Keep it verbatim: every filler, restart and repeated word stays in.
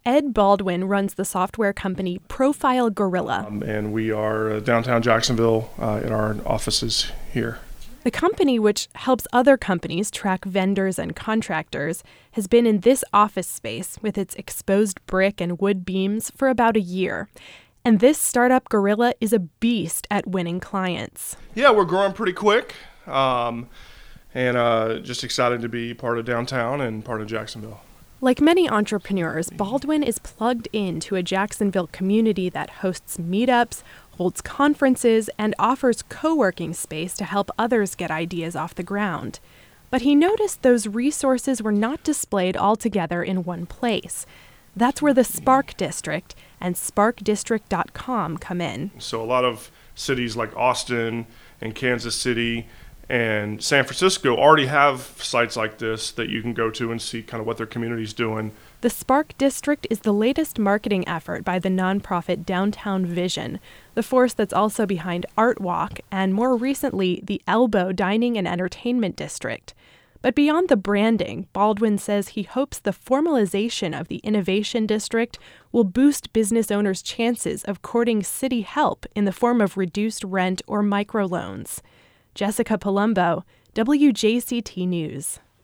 Ed Baldwin runs the software company Profile Gorilla. Um, and we are uh, downtown Jacksonville uh, in our offices here. The company, which helps other companies track vendors and contractors, has been in this office space with its exposed brick and wood beams for about a year. And this startup Gorilla is a beast at winning clients. Yeah, we're growing pretty quick, um, and uh, just excited to be part of downtown and part of Jacksonville. Like many entrepreneurs, Baldwin is plugged into a Jacksonville community that hosts meetups, holds conferences, and offers co-working space to help others get ideas off the ground. But he noticed those resources were not displayed all together in one place. That's where the Spark District and spark district dot com come in. So a lot of cities like Austin and Kansas City and San Francisco already have sites like this that you can go to and see kind of what their community's doing. The Spark District is the latest marketing effort by the nonprofit Downtown Vision, the force that's also behind Art Walk and, more recently, the Elbow Dining and Entertainment District. But beyond the branding, Baldwin says he hopes the formalization of the Innovation District will boost business owners' chances of courting city help in the form of reduced rent or microloans. Jessica Palumbo, W J C T News.